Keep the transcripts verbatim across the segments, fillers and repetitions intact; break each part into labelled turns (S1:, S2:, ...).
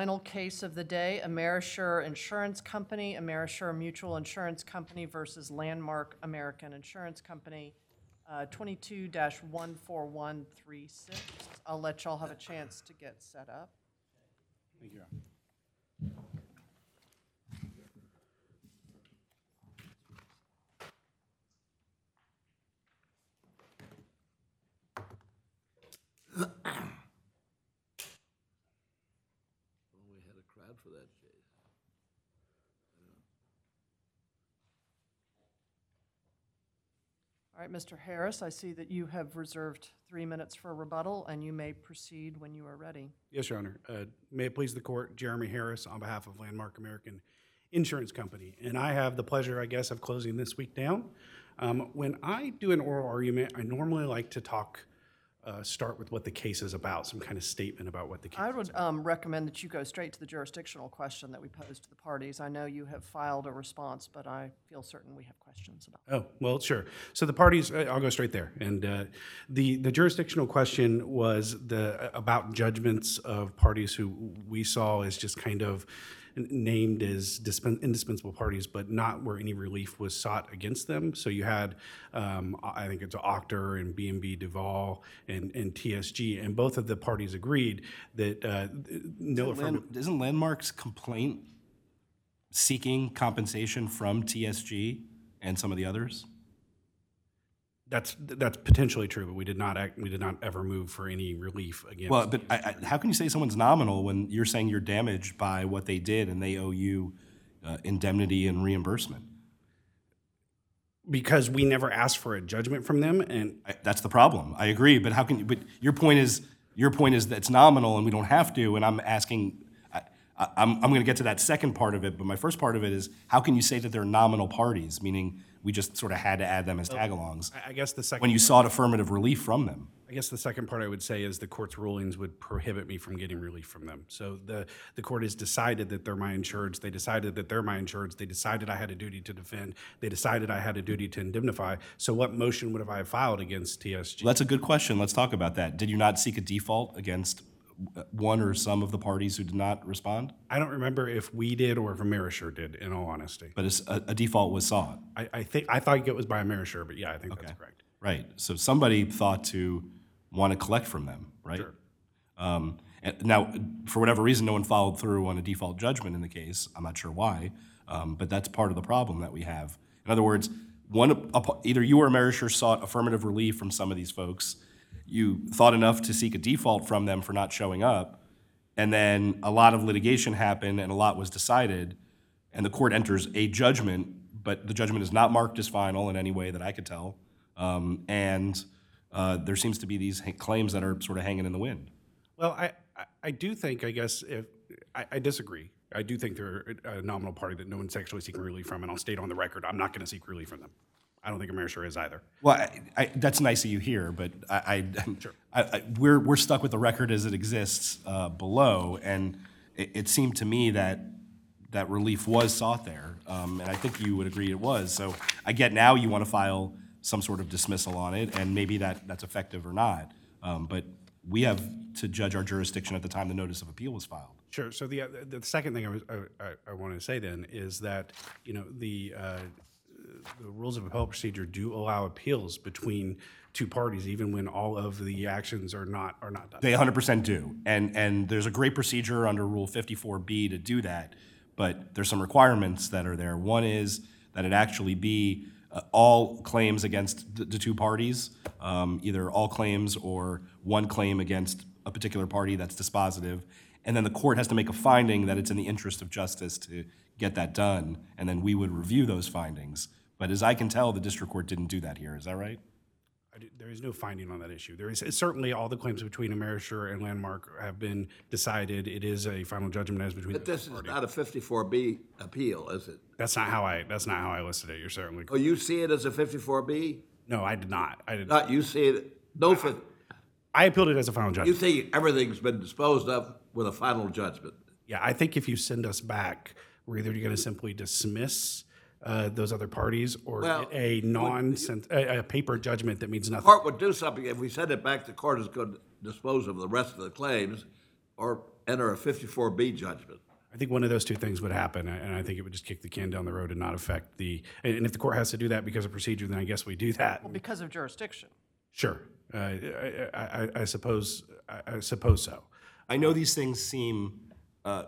S1: final case of the day, Amerisure Insurance Company, Amerisure Mutual Insurance Company versus Landmark American Insurance Company, uh, twenty-two dash one four one three six. I'll let y'all have a chance to get set up.
S2: Thank you.
S3: We had a crowd for that case.
S1: All right, Mister Harris, I see that you have reserved three minutes for rebuttal, and you may proceed when you are ready.
S2: Yes, Your Honor. Uh, May it please the court, Jeremy Harris on behalf of Landmark American Insurance Company. And I have the pleasure, I guess, of closing this week down. Um, when I do an oral argument, I normally like to talk, uh, start with what the case is about, some kind of statement about what the case
S1: I
S2: is
S1: would
S2: about.
S1: um, recommend that you go straight to the jurisdictional question that we posed to the parties. I know you have filed a response, but I feel certain we have questions about it.
S2: Oh, well, sure. So the parties, uh, I'll go straight there. And uh, the the jurisdictional question was the about judgments of parties who we saw as just kind of named as dispen- indispensable parties, but not where any relief was sought against them. So you had, um, I think it's Octor and B and B Duval and, and T S G, and both of the parties agreed that uh, no affirmative.
S4: Land, isn't Landmark's complaint seeking compensation from T S G and some of the others?
S2: That's that's potentially true, but we did not act, we did not ever move for any relief against.
S4: Well, but I, I, how can you say someone's nominal when you're saying you're damaged by what they did and they owe you uh, indemnity and reimbursement?
S2: Because we never asked for a judgment from them, and
S4: I, that's the problem. I agree, but how can you? But your point is your point is that it's nominal and we don't have to. And I'm asking. I, I, I'm I'm going to get to that second part of it, but my first part of it is how can you say that they're nominal parties, meaning we just sort of had to add them as tag-alongs
S2: I- I guess the second
S4: when you sought affirmative relief from them?
S2: I guess the second part I would say is the court's rulings would prohibit me from getting relief from them. So the the court has decided that they're my insureds. They decided that they're my insureds. They decided I had a duty to defend. They decided I had a duty to indemnify. So what motion would have I filed against T S G?
S4: Well, that's a good question. Let's talk about that. Did you not seek a default against one or some of the parties who did not respond?
S2: I don't remember if we did or if Amerisure did, in all honesty.
S4: But it's- a, a default was sought.
S2: I, I think I thought it was by Amerisure, but yeah, I think that's correct.
S4: Right. So somebody thought to want to collect from them, right?
S2: Sure.
S4: Um, and now, for whatever reason, no one followed through on a default judgment in the case. I'm not sure why, um, but that's part of the problem that we have. In other words, one either you or Amerisure sought affirmative relief from some of these folks. You thought enough to seek a default from them for not showing up, and then a lot of litigation happened and a lot was decided, and the court enters a judgment, but the judgment is not marked as final in any way that I could tell, um, and uh, there seems to be these ha- claims that are sort of hanging in the wind.
S2: Well, I, I, I do think, I guess, if I, I disagree. I do think they're a nominal party that no one's actually seeking relief from, and I'll state on the record, I'm not going to seek relief from them. I don't think Amerisure is either.
S4: Well, I, I, that's nice of you here, but I, I, I, I we're we're stuck with the record as it exists uh, below, and it, it seemed to me that that relief was sought there, um, and I think you would agree it was. So I get now you want to file some sort of dismissal on it, and maybe that that's effective or not. Um, but we have to judge our jurisdiction at the time the notice of appeal was filed.
S2: Sure. So the the second thing I, was, I, I, I wanted to say then is that you know the uh, the rules of appellate procedure do allow appeals between two parties, even when all of the actions are not are not done.
S4: They one hundred percent do, and and there's a great procedure under Rule fifty-four B to do that, but there's some requirements that are there. One is that it actually be uh, all claims against the, the two parties, um, either all claims or one claim against a particular party that's dispositive, and then the court has to make a finding that it's in the interest of justice to get that done, and then we would review those findings. But as I can tell, the district court didn't do that here. Is that right?
S2: I do- There is no finding on that issue. There is certainly all the claims between Amerisure and Landmark have been decided. It is a final judgment as between.
S3: But
S2: the
S3: this
S2: two
S3: is
S2: parties.
S3: not a fifty-four B appeal, is it?
S2: That's not how I. That's not how I listed it. You're certainly.
S3: Oh, you see it as a fifty-four B?
S2: No, I did not. I did.
S3: Not, you see it, no, fif-
S2: I appealed it as a final
S3: you
S2: judgment.
S3: think everything's been disposed of with a final judgment?
S2: Yeah, I think if you send us back, we're either going to simply dismiss uh, those other parties or
S3: Well,
S2: get a nonsense, a, a paper judgment that means
S3: The
S2: nothing.
S3: court would do something, if we send it back, the court is going to dispose of the rest of the claims, or enter a fifty-four B judgment?
S2: I think one of those two things would happen, and I think it would just kick the can down the road and not affect the, and and if the court has to do that because of procedure, then I guess we do that.
S1: Because of jurisdiction.
S2: Sure. Uh, I, I, I suppose, I, I suppose so.
S4: I know these things seem, uh,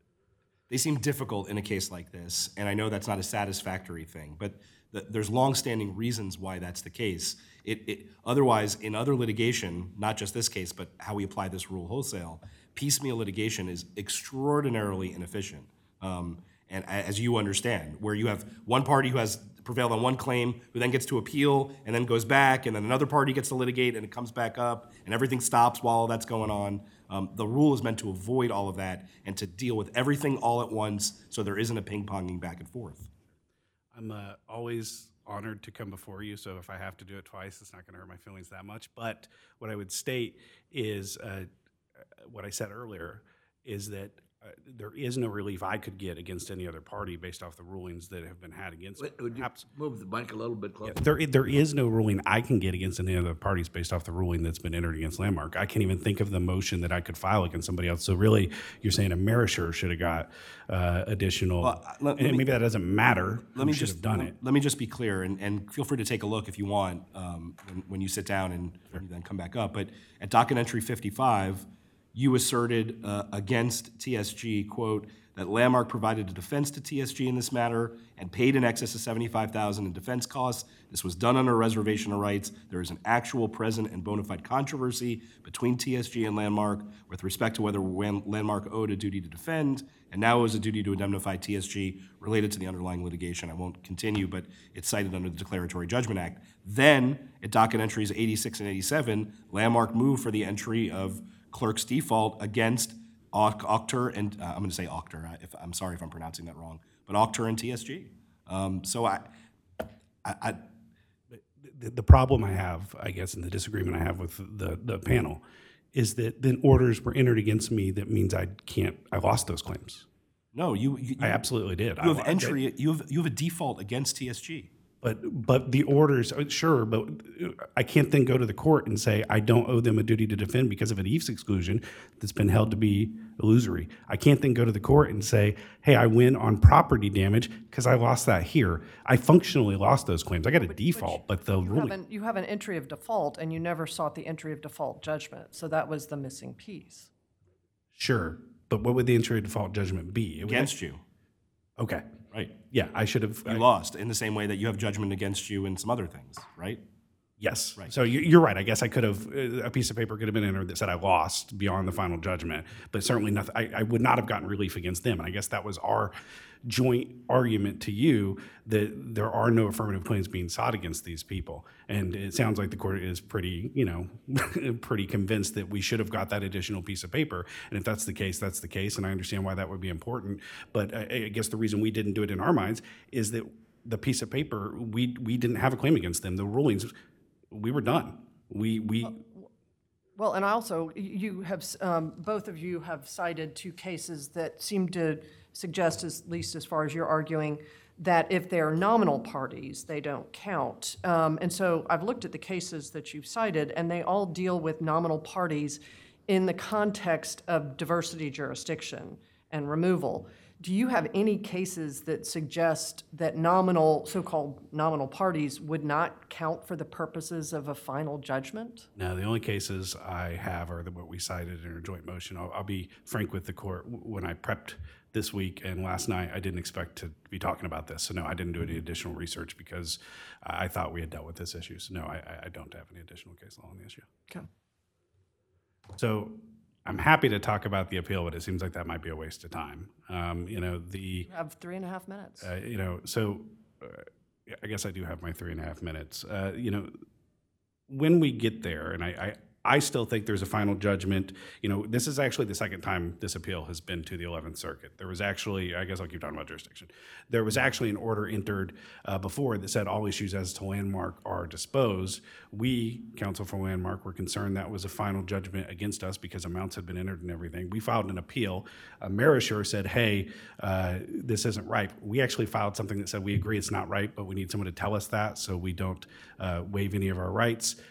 S4: they seem difficult in a case like this, and I know that's not a satisfactory thing, but th- there's longstanding reasons why that's the case. It, it, otherwise, in other litigation, not just this case, but how we apply this rule wholesale, piecemeal litigation is extraordinarily inefficient. Um, and a- as you understand, where you have one party who has prevailed on one claim, who then gets to appeal, and then goes back, and then another party gets to litigate, and it comes back up, and everything stops while all that's going on. Um, the rule is meant to avoid all of that and to deal with everything all at once so there isn't a ping-ponging back and forth.
S2: I'm uh, always honored to come before you, so if I have to do it twice, it's not going to hurt my feelings that much. But what I would state is, uh, what I said earlier, is that uh, there is no relief I could get against any other party based off the rulings that have been had against me.
S3: Wait, Would you
S2: Abs-
S3: move the mic a little bit closer?
S2: There, there is no ruling I can get against any other parties based off the ruling that's been entered against Landmark. I can't even think of the motion that I could file against somebody else. So really, you're saying Amerisher should have got uh, additional,
S4: Well, uh, let- let
S2: and
S4: me-
S2: maybe that doesn't matter.
S4: Let
S2: Who
S4: me
S2: should
S4: just
S2: have done it.
S4: Let me just be clear, and, and feel free to take a look if you want um, when, when you sit down and when you then come back up. But at docket entry fifty-five, you asserted uh, against T S G, quote, that Landmark provided a defense to T S G in this matter and paid in excess of seventy-five thousand dollars in defense costs. This was done under a reservation of rights. There is an actual, present, and bona fide controversy between T S G and Landmark with respect to whether Wan- Landmark owed a duty to defend and now owes a duty to indemnify T S G related to the underlying litigation. I won't continue, but it's cited under the Declaratory Judgment Act. Then, at docket entries eighty-six and eighty-seven, Landmark moved for the entry of clerk's default against Oc- Octor and, uh, I'm going to say Octor, I- if, I'm sorry if I'm pronouncing that wrong, but Octor and T S G. Um, so I, I, I,
S2: The, the problem I have, I guess, and the disagreement I have with the, the panel is that then orders were entered against me that means I can't, I lost those claims.
S4: no, you, you,
S2: I absolutely did.
S4: you have
S2: I-
S4: entry, you have, you have a default against T S G.
S2: But, but the orders, uh, sure, but I can't then go to the court and say, I don't owe them a duty to defend because of an E A F E exclusion that's been held to be illusory. I can't then go to the court and say, hey, I win on property damage because I lost that here. I functionally lost those claims. I got a default, but the
S1: You have
S2: ruling,
S1: an, you have an entry of default, and you never sought the entry of default judgment, so that was the missing piece.
S2: sure, but what would the entry of default judgment be? It would-
S4: Against you,
S2: Okay,
S4: right?
S2: yeah, I should have.
S4: You lost in the same way that you have judgment against you in some other things, right?
S2: Yes. So you- you're right. I guess I could have, uh, a piece of paper could have been entered that said I lost beyond the final judgment, but certainly nothing, I, I would not have gotten relief against them. And I guess that was our joint argument to you, that there are no affirmative claims being sought against these people. And it sounds like the court is pretty, you know, pretty convinced that we should have got that additional piece of paper. And if that's the case, that's the case. And I understand why that would be important. But I, I guess the reason we didn't do it in our minds is that the piece of paper, we, we didn't have a claim against them. The rulings, we were done. We, we,
S1: Well, and also, you have, um, both of you have cited two cases that seem to suggest, at least as far as you're arguing, that if they're nominal parties, they don't count. Um, And so I've looked at the cases that you've cited, and they all deal with nominal parties in the context of diversity jurisdiction and removal. Do you have any cases that suggest that nominal, so-called nominal parties would not count for the purposes of a final judgment?
S2: no, the only cases I have are the, what we cited in our joint motion. I'll, I'll be frank with the court. W- When I prepped this week and last night, I didn't expect to be talking about this. So no, I didn't do any additional research because I thought we had dealt with this issue. So no, I, I- I don't have any additional case law on the issue.
S1: Okay.
S2: So I'm happy to talk about the appeal, but it seems like that might be a waste of time. Um, you know, the,
S1: You have three and a half minutes.
S2: uh, you know, so uh, I guess I do have my three and a half minutes. Uh, you know, when we get there, and I, I, I still think there's a final judgment. You know, this is actually the second time this appeal has been to the eleventh Circuit. There was actually, I guess I'll keep talking about jurisdiction. There was actually an order entered uh, before that said all issues as to Landmark are disposed. We, counsel for Landmark, were concerned that was a final judgment against us because amounts had been entered and everything. We filed an appeal. Uh, Amerisher said, hey, uh, this isn't right. We actually filed something that said we agree it's not right, but we need someone to tell us that so we don't uh, waive any of our rights.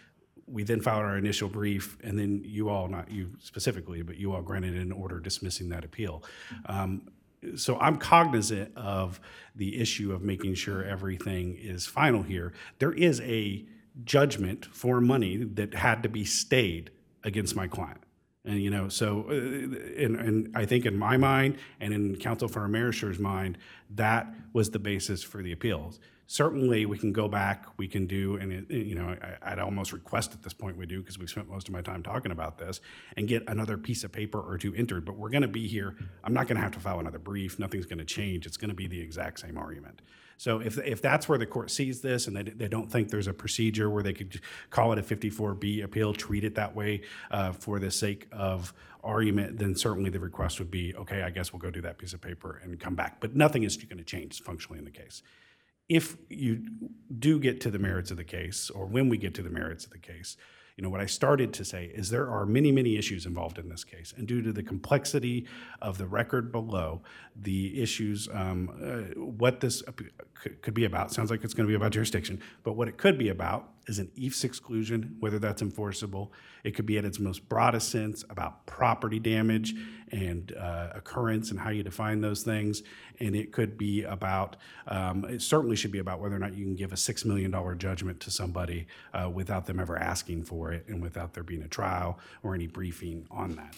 S2: we then filed our initial brief, and then you all, not you specifically, but you all granted an order dismissing that appeal. Um, so I'm cognizant of the issue of making sure everything is final here. There is a judgment for money that had to be stayed against my client. And, you know, so, uh, and, and I think in my mind and in Counsel for Amerisher's mind, that was the basis for the appeals. Certainly, we can go back, we can do, and, it, you know, I, I'd almost request at this point we do, because we've spent most of my time talking about this, and get another piece of paper or two entered. But we're going to be here. I'm not going to have to file another brief. Nothing's going to change. It's going to be the exact same argument. So if, if that's where the court sees this and they, they don't think there's a procedure where they could call it a fifty-four B appeal, treat it that way uh, for the sake of argument, then certainly the request would be, okay, I guess we'll go do that piece of paper and come back. But nothing is going to change functionally in the case. If you do get to the merits of the case, or when we get to the merits of the case, you know, what I started to say is there are many, many issues involved in this case. And due to the complexity of the record below, the issues, um, uh, what this could, could be about, sounds like it's going to be about jurisdiction, but what it could be about is an E I F S exclusion, whether that's enforceable. It could be at its most broadest sense about property damage and uh, occurrence and how you define those things. And it could be about, um, it certainly should be about whether or not you can give a six million dollars judgment to somebody uh, without them ever asking for it and without there being a trial or any briefing on that.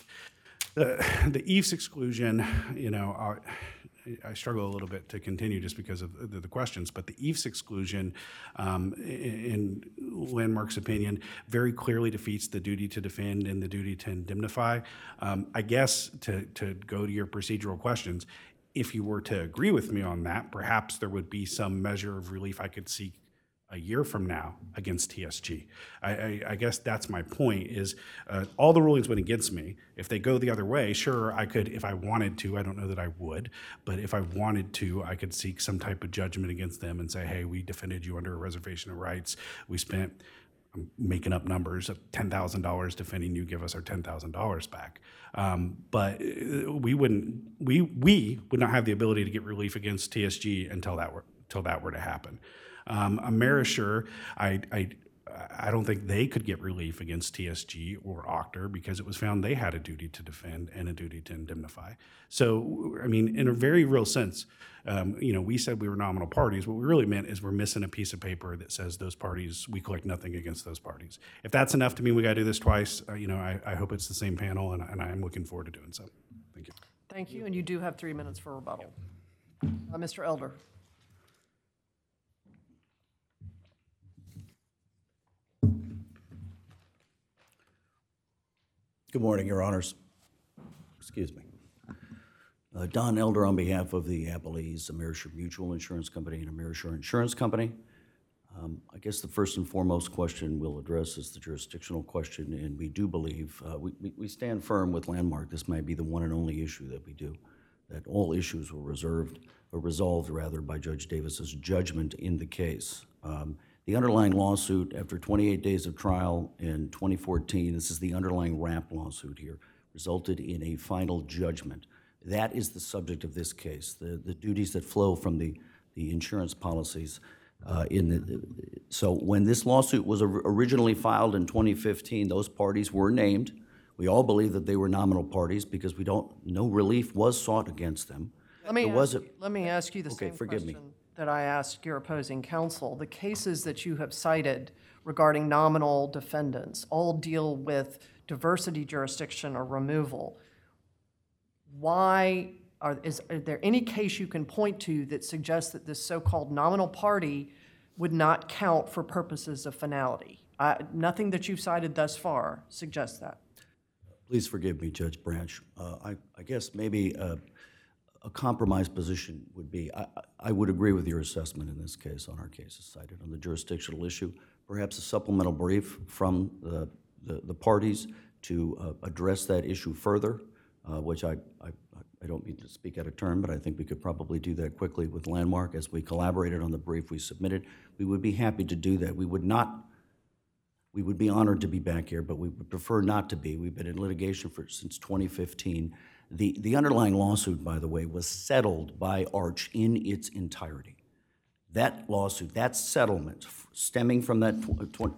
S2: The, the E I F S exclusion, you know, uh, I struggle a little bit to continue just because of the, the questions, but the E I F S exclusion, um, in, in Landmark's opinion, very clearly defeats the duty to defend and the duty to indemnify. Um, I guess to, to go to your procedural questions, if you were to agree with me on that, perhaps there would be some measure of relief I could seek a year from now against T S G. I, I, I guess that's my point is uh, all the rulings went against me. If they go the other way, sure, I could, if I wanted to, I don't know that I would, but if I wanted to, I could seek some type of judgment against them and say, hey, we defended you under a reservation of rights. We spent, I'm making up numbers, of ten thousand dollars defending you, give us our ten thousand dollars back. Um, but we wouldn't, we, we would not have the ability to get relief against T S G until that were, until that were to happen. Um, Amerisher, I, I, I don't think they could get relief against T S G or Octor because it was found they had a duty to defend and a duty to indemnify. So, I mean, in a very real sense, um, you know, we said we were nominal parties. What we really meant is we're missing a piece of paper that says those parties, we collect nothing against those parties. If that's enough to mean we got to do this twice, uh, you know, I, I hope it's the same panel, and, and I am looking forward to doing so. Thank you.
S1: Thank you, and you do have three minutes for rebuttal. Uh, Mister Elder.
S5: Good morning, Your Honors. Excuse me. Uh, Don Elder on behalf of the Appalese Amerisher Mutual Insurance Company and Amerisher Insurance Company. Um, I guess the first and foremost question we'll address is the jurisdictional question, and we do believe, uh, we, we stand firm with Landmark, this might be the one and only issue that we do, that all issues were reserved, or resolved rather, by Judge Davis's judgment in the case. Um, The underlying lawsuit, after twenty-eight days of trial in twenty fourteen, this is the underlying RAP lawsuit here, resulted in a final judgment. That is the subject of this case, the, the duties that flow from the, the insurance policies. Uh, in the, so when this lawsuit was or- originally filed in twenty fifteen, those parties were named. We all believe that they were nominal parties because we don't, no relief was sought against them.
S1: Let me
S5: There
S1: ask,
S5: was a-
S1: you- let me ask you the
S5: Okay,
S1: same
S5: forgive me.
S1: question that I asked your opposing counsel. The cases that you have cited regarding nominal defendants all deal with diversity jurisdiction or removal. Why are, is, are there any case you can point to that suggests that this so-called nominal party would not count for purposes of finality? I, nothing that you've cited thus far suggests that.
S5: Please forgive me, Judge Branch. Uh, I, I guess maybe uh, a compromise position would be, I, I would agree with your assessment in this case on our cases cited on the jurisdictional issue. Perhaps a supplemental brief from the, the, the parties to uh, address that issue further, uh, which I, I, I don't mean to speak out of turn, but I think we could probably do that quickly with Landmark as we collaborated on the brief we submitted. We would be happy to do that. We would not We would be honored to be back here, but we would prefer not to be. We've been in litigation for since twenty fifteen. The, the underlying lawsuit, by the way, was settled by Arch in its entirety. That lawsuit, that settlement, stemming from that tw- tw-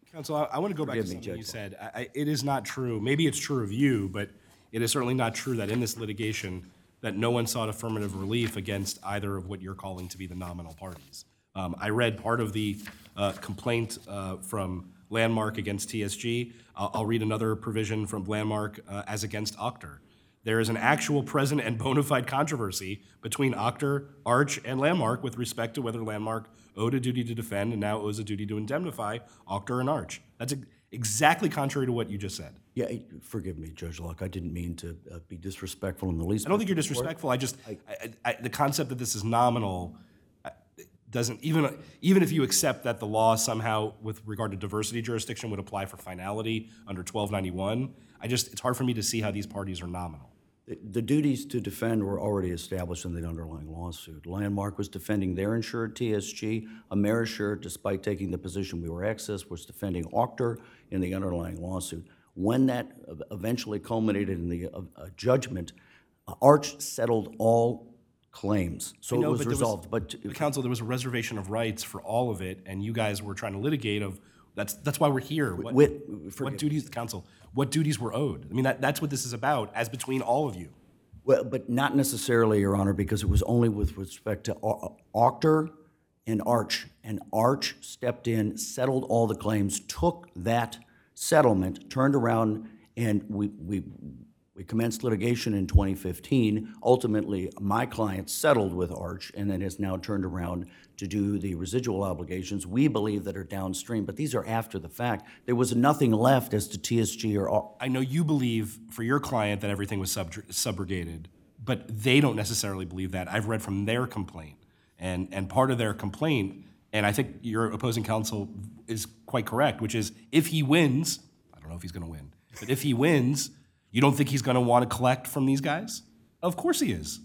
S4: Counsel, I, I want to go back to
S5: Forgive me,
S4: something you
S5: Judge
S4: said. I, I, it is not true. Maybe it's true of you, but it is certainly not true that in this litigation that no one sought affirmative relief against either of what you're calling to be the nominal parties. Um, I read part of the uh, complaint uh, from Landmark against T S G. I'll, I'll read another provision from Landmark uh, as against Octor. There is an actual present and bona fide controversy between Octor, Arch, and Landmark with respect to whether Landmark owed a duty to defend and now owes a duty to indemnify Octor and Arch. That's ex- exactly contrary to what you just said.
S5: Yeah, eh, forgive me, Judge Locke. I didn't mean to uh, be disrespectful in the least.
S4: I don't think you're disrespectful. I just, I, I, I, the concept that this is nominal uh, doesn't, even, even if you accept that the law somehow with regard to diversity jurisdiction would apply for finality under twelve ninety-one, I just, it's hard for me to see how these parties are nominal.
S5: The, the duties to defend were already established in the underlying lawsuit. Landmark was defending their insured T S G. Amerisure, despite taking the position we were excess, was defending Octor in the underlying lawsuit. When that eventually culminated in the uh, uh, judgment, uh, Arch settled all claims, so
S4: I know,
S5: it was
S4: but there was-
S5: resolved. But
S4: The council, there was a reservation of rights for all of it, and you guys were trying to litigate of, that's, that's why we're here. What,
S5: with,
S4: what
S5: forgive-
S4: duties, council, what duties were owed? I mean, that, that's what this is about, as between all of you.
S5: Well, but not necessarily, Your Honor, because it was only with respect to Au- Octor and Arch. And Arch stepped in, settled all the claims, took that settlement, turned around, and we, we, we commenced litigation in twenty fifteen. Ultimately, my client settled with Arch and then has now turned around to do the residual obligations we believe that are downstream, but these are after the fact. There was nothing left as to T S G or Au-
S4: I know you believe for your client that everything was sub- subrogated, but they don't necessarily believe that. I've read from their complaint, and, and part of their complaint, and I think your opposing counsel is quite correct, which is if he wins, I don't know if he's going to win, but if he wins, you don't think he's going to want to collect from these guys? Of course he is.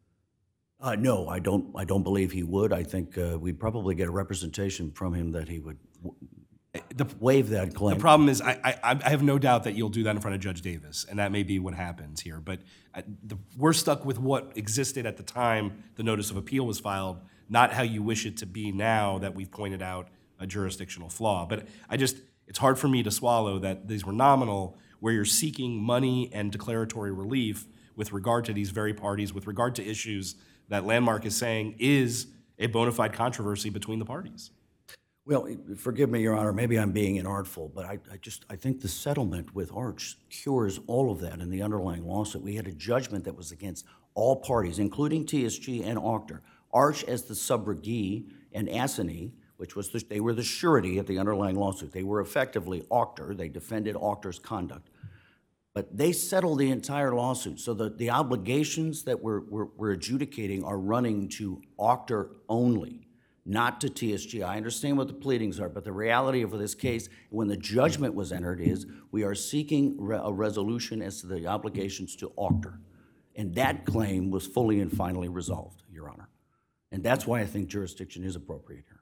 S5: Uh, no, I don't. I don't believe he would. I think uh, we'd probably get a representation from him that he would w-
S4: The,
S5: waive that claim.
S4: the problem is, I, I, I have no doubt that you'll do that in front of Judge Davis, and that may be what happens here. But I, the, we're stuck with what existed at the time the notice of appeal was filed, not how you wish it to be now that we've pointed out a jurisdictional flaw. But I just, it's hard for me to swallow that these were nominal, where you're seeking money and declaratory relief with regard to these very parties, with regard to issues that Landmark is saying is a bona fide controversy between the parties.
S5: Well, forgive me, Your Honor, maybe I'm being inartful, but I, I just, I think the settlement with Arch cures all of that in the underlying lawsuit. We had a judgment that was against all parties, including T S G and Octor. Arch as the subrogee and Assanee, which was, the, they were the surety at the underlying lawsuit. They were effectively Octor. They defended Octor's conduct. But they settled the entire lawsuit. So the, the obligations that we're, we're, we're adjudicating are running to Octor only, not to T S G. I understand what the pleadings are, but the reality of this case, when the judgment was entered, is we are seeking re- a resolution as to the obligations to Octor. And that claim was fully and finally resolved, Your Honor. And that's why I think jurisdiction is appropriate here.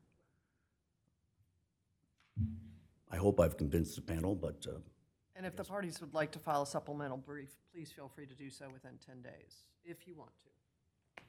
S5: I hope I've convinced the panel, but uh,
S1: And if the parties would like to file a supplemental brief, please feel free to do so within ten days, if you want to.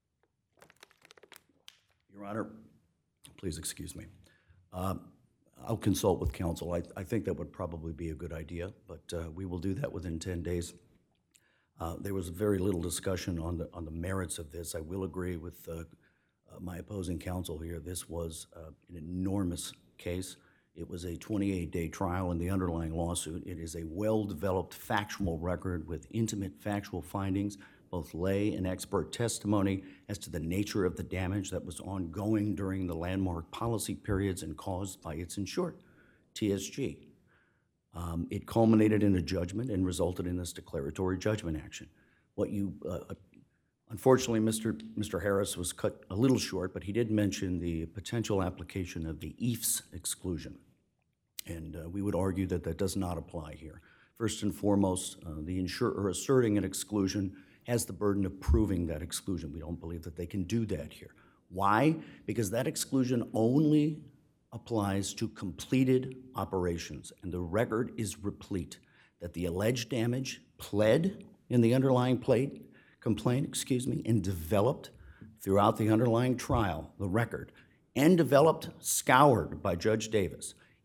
S5: Your Honor, please excuse me. Um, I'll consult with counsel. I, I think that would probably be a good idea, but uh, we will do that within ten days. Uh, there was very little discussion on the on the merits of this. I will agree with uh, uh, my opposing counsel here. This was uh, an enormous case. It was a twenty-eight day trial in the underlying lawsuit. It is a well-developed factual record with intimate factual findings, both lay and expert testimony as to the nature of the damage that was ongoing during the Landmark policy periods and caused by its insured, T S G. Um, it culminated in a judgment and resulted in this declaratory judgment action. What you, uh, unfortunately, Mister Mister Harris was cut a little short, but he did mention the potential application of the E A F S exclusion. And uh, we would argue that that does not apply here. First and foremost, uh, the insurer asserting an exclusion has the burden of proving that exclusion. We don't believe that they can do that here. Why? Because that exclusion only applies to completed operations, and the record is replete that the alleged damage pled in the underlying plate, complaint, excuse me, and developed throughout the underlying trial, the record, and developed, scoured by Judge Davis,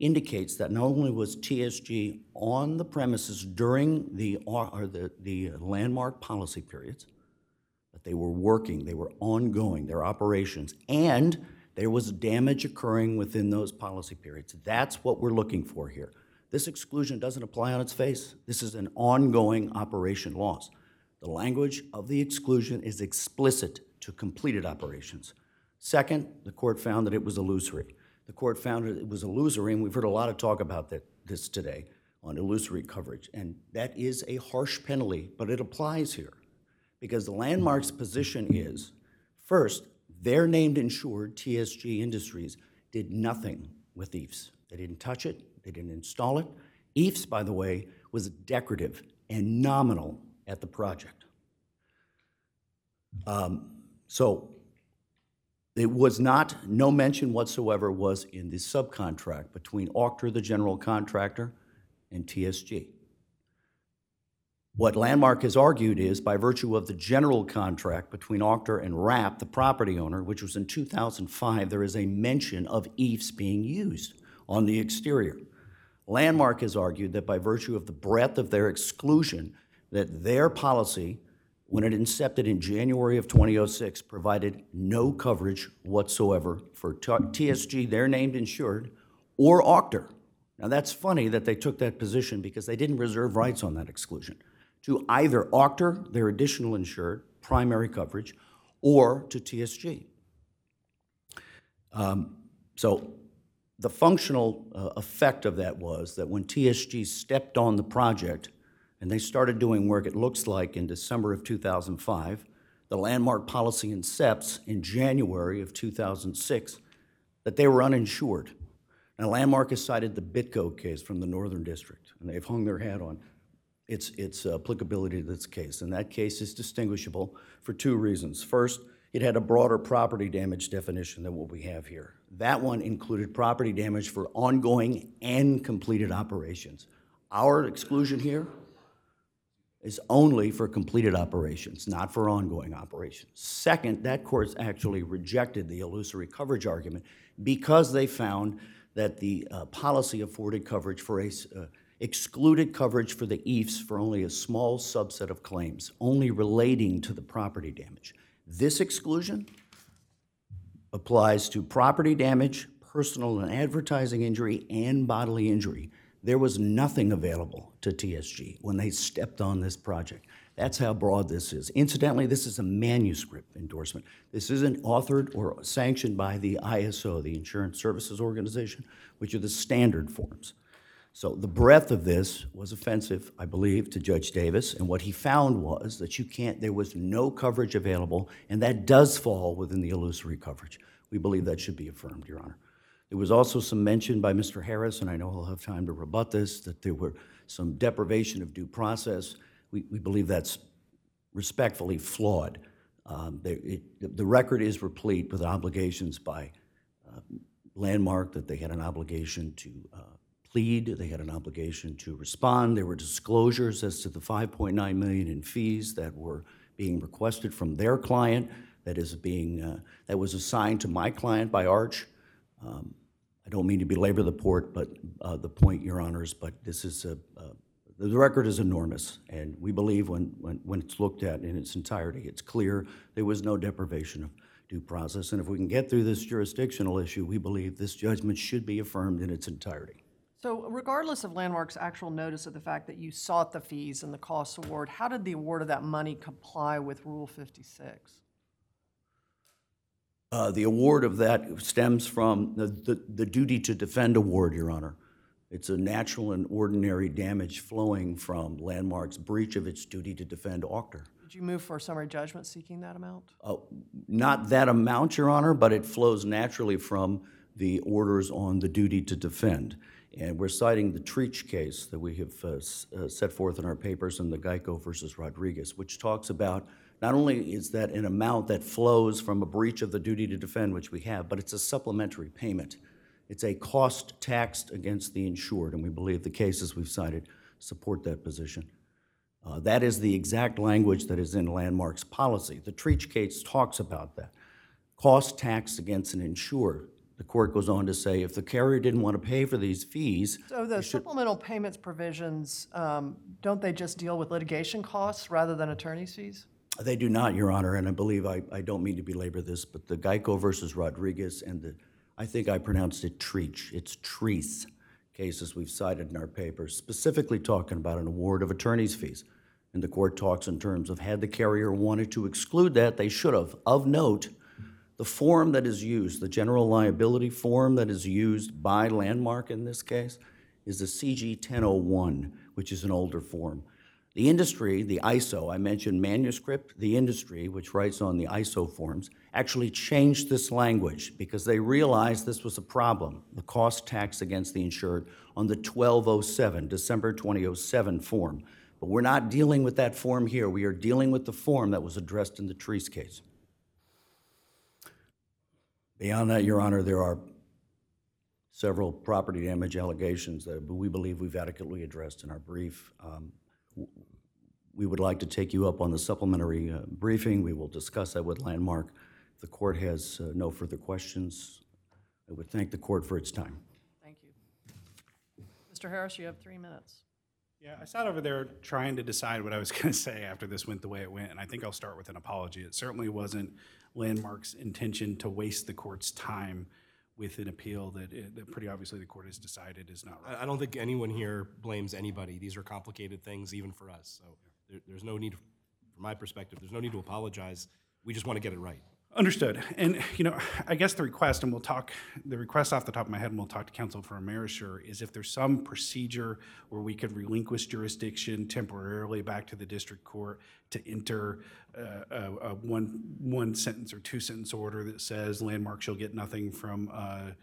S5: indicates that not only was T S G on the premises during the, or the, the landmark policy periods, but they were working, they were ongoing, their operations, and there was damage occurring within those policy periods. That's what we're looking for here. This exclusion doesn't apply on its face. This is an ongoing operation loss. The language of the exclusion is explicit to completed operations. Second, the court found that it was illusory. The court found that it was illusory, and we've heard a lot of talk about that, this today on illusory coverage, and that is a harsh penalty, but it applies here because the Landmark's position is, first, their named insured, T S G Industries, did nothing with E A F S. They didn't touch it, they didn't install it. E A F S, by the way, was decorative and nominal at the project. Um, so it was not, no mention whatsoever was in the subcontract between Auctor, the general contractor, and T S G. What Landmark has argued is, by virtue of the general contract between Auctor and R A P, the property owner, which was in two thousand five, there is a mention of E A F S being used on the exterior. Landmark has argued that by virtue of the breadth of their exclusion, that their policy, when it incepted in January of two thousand six, provided no coverage whatsoever for T S G, their named insured, or Auctor. Now that's funny that they took that position because they didn't reserve rights on that exclusion to either Auctor, their additional insured, primary coverage, or to T S G. Um, so the functional uh, effect of that was that when T S G stepped on the project and they started doing work, it looks like in December of two thousand five, the Landmark policy incepts in January of two thousand six, that they were uninsured. Now, Landmark has cited the Bitco case from the Northern District, and they've hung their hat on its, its applicability to this case. And that case is distinguishable for two reasons. First, it had a broader property damage definition than what we have here. That one included property damage for ongoing and completed operations. Our exclusion here is only for completed operations, not for ongoing operations. Second, that court actually rejected the illusory coverage argument because they found that the uh, policy afforded coverage for a, uh, excluded coverage for the E A F S for only a small subset of claims, only relating to the property damage. This exclusion applies to property damage, personal and advertising injury, and bodily injury. There was nothing available to T S G when they stepped on this project. That's how broad this is. Incidentally, this is a manuscript endorsement. This isn't authored or sanctioned by the I S O, the Insurance Services Organization, which are the standard forms. So the breadth of this was offensive, I believe, to Judge Davis, and what he found was that you can't, there was no coverage available, and that does fall within the illusory coverage. We believe that should be affirmed, Your Honor. There was also some mention by Mister Harris, and I know he'll have time to rebut this, that there were some deprivation of due process. We, we believe that's respectfully flawed. Um, there, it, the record is replete with obligations by uh, Landmark that they had an obligation to uh, plead, they had an obligation to respond. There were disclosures as to the five point nine million dollars in fees that were being requested from their client, that is being uh, that was assigned to my client by Arch. Um, I don't mean to belabor the port, but uh, the point, Your Honors, but this is a, uh, the record is enormous, and we believe when, when, when it's looked at in its entirety, it's clear there was no deprivation of due process, and if we can get through this jurisdictional issue, we believe this judgment should be affirmed in its entirety.
S1: So regardless of Landmark's actual notice of the fact that you sought the fees and the cost award, how did the award of that money comply with Rule fifty-six?
S5: Uh, the award of that stems from the, the, the duty to defend award, Your Honor. It's a natural and ordinary damage flowing from Landmark's breach of its duty to defend Auctor.
S1: Did you move for a summary judgment seeking that amount?
S5: Uh, not that amount, Your Honor, but it flows naturally from the orders on the duty to defend. And we're citing the Treach case that we have uh, s- uh, set forth in our papers in the Geico versus Rodriguez, which talks about not only is that an amount that flows from a breach of the duty to defend, which we have, but it's a supplementary payment. It's a cost taxed against the insured, and we believe the cases we've cited support that position. Uh, that is the exact language that is in Landmark's policy. The Treach case talks about that. Cost taxed against an insured. The court goes on to say if the carrier didn't want to pay for these fees,
S1: So the supplemental payments provisions, um, don't they just deal with litigation costs rather than attorney's fees?
S5: they do not, Your Honor, and I believe, I, I don't mean to belabor this, but the Geico versus Rodriguez and the, I think I pronounced it Treach, it's Treese cases we've cited in our papers, specifically talking about an award of attorney's fees. And the court talks in terms of had the carrier wanted to exclude that, they should have. Of note, the form that is used, the general liability form that is used by Landmark in this case, is the C G ten oh one, which is an older form. The industry, the I S O, I mentioned manuscript, the industry, which writes on the I S O forms, actually changed this language because they realized this was a problem, the cost tax against the insured on the twelve oh seven, December twenty oh seven form. But we're not dealing with that form here. We are dealing with the form that was addressed in the Treese case. Beyond that, Your Honor, there are several property damage allegations that we believe we've adequately addressed in our brief. Um, We would like to take you up on the supplementary uh, briefing. We will discuss that with Landmark. If the court has uh, no further questions, I would thank the court for its time.
S1: Thank you. Mister Harris, you have three minutes.
S2: Yeah, I sat over there trying to decide what I was going to say after this went the way it went, and I think I'll start with an apology. It certainly wasn't Landmark's intention to waste the court's time with an appeal that, it, that pretty obviously the court has decided is not right.
S4: I I don't think anyone here blames anybody. These are complicated things, even for us. So there, there's no need, from my perspective, there's no need to apologize. We just want to get it right.
S2: Understood. And, you know, I guess the request, and we'll talk, the request off the top of my head, and we'll talk to counsel for Amerisure, is if there's some procedure where we could relinquish jurisdiction temporarily back to the district court to enter uh, a, a one, one sentence or two sentence order that says Landmark shall get nothing from, uh,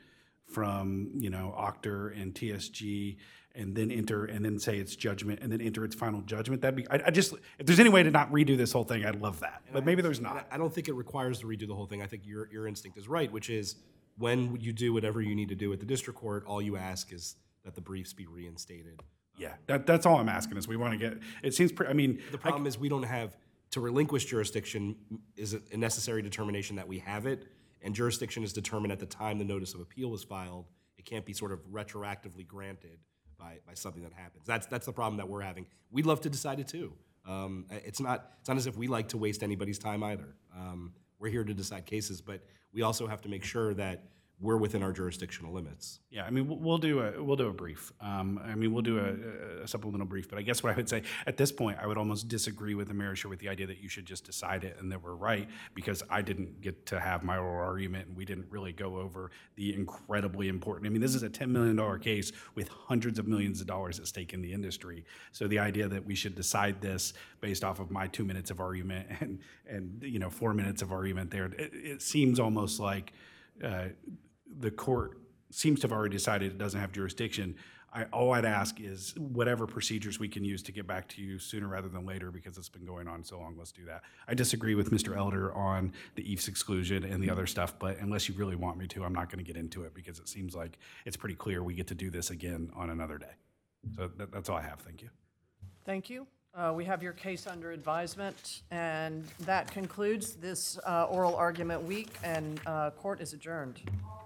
S2: from, you know, Octor and T S G, and then enter, and then say it's judgment, and then enter its final judgment. That'd be, I, I just, if there's any way to not redo this whole thing, I'd love that. But maybe there's not.
S4: I don't think it requires to redo the whole thing. I think your, your instinct is right, which is when you do whatever you need to do at the district court, all you ask is that the briefs be reinstated.
S2: Yeah, that, that's all I'm asking is we want to get, it seems, pre- I mean.
S4: The problem is we don't have, to relinquish jurisdiction is a necessary determination that we have it, and jurisdiction is determined at the time the notice of appeal was filed. It can't be sort of retroactively granted by, by something that happens. That's, that's the problem that we're having. We'd love to decide it too. Um, it's not, it's not as if we like to waste anybody's time either. Um, we're here to decide cases, but we also have to make sure that we're within our jurisdictional limits.
S2: Yeah, I mean, we'll, we'll do a we'll do a brief. Um, I mean, we'll do a, a supplemental brief. But I guess what I would say at this point, I would almost disagree with Amerisure with the idea that you should just decide it and that we're right, because I didn't get to have my oral argument and we didn't really go over the incredibly important. I mean, this is a ten million dollar case with hundreds of millions of dollars at stake in the industry. So the idea that we should decide this based off of my two minutes of argument and and you know four minutes of argument there, it, it seems almost like. Uh, the court seems to have already decided it doesn't have jurisdiction. I, all I'd ask is whatever procedures we can use to get back to you sooner rather than later, because it's been going on so long, let's do that. I disagree with Mister Elder on the E A F S exclusion and the other stuff, but unless you really want me to, I'm not going to get into it because it seems like it's pretty clear we get to do this again on another day. So that, that's all I have. Thank you.
S1: Thank you. Uh, we have your case under advisement, and that concludes this uh, oral argument week, and uh, court is adjourned.